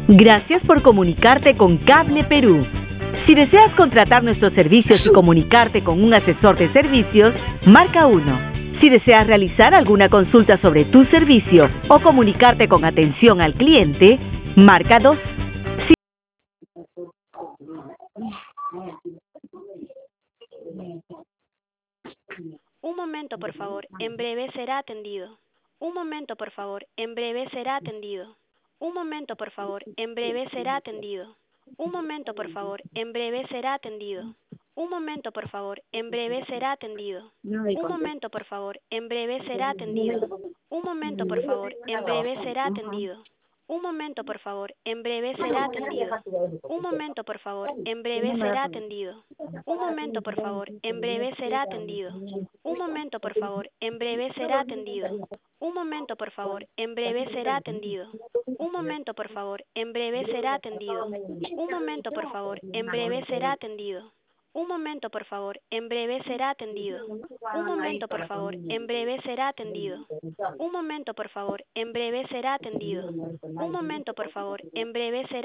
Gracias por comunicarte con Cable Perú. Si deseas contratar nuestros servicios y comunicarte con un asesor de servicios, marca 1. Si deseas realizar alguna consulta sobre tu servicio o comunicarte con atención al cliente, marca 2. Un momento, por favor. En breve será atendido. Un momento, por favor. En breve será atendido. Un momento, por favor. En breve será atendido. Un momento, por favor. En breve será atendido. Un momento, por favor. En breve será atendido. Un momento, por favor. En breve será atendido. Un momento, por favor. En breve será atendido. Un momento, por favor. En breve será atendido. Un momento, por favor. En breve será atendido. Un momento, por favor. En breve será atendido. Un momento, por favor. En breve será atendido. Un momento, por favor. En breve será atendido. Un momento, por favor. En breve será atendido. Un momento, por favor. En breve será atendido. Un momento, por favor. En breve será atendido. Un momento, por favor. En breve será atendido. Un momento, por favor. En breve será atendido. Un momento, por favor. En breve será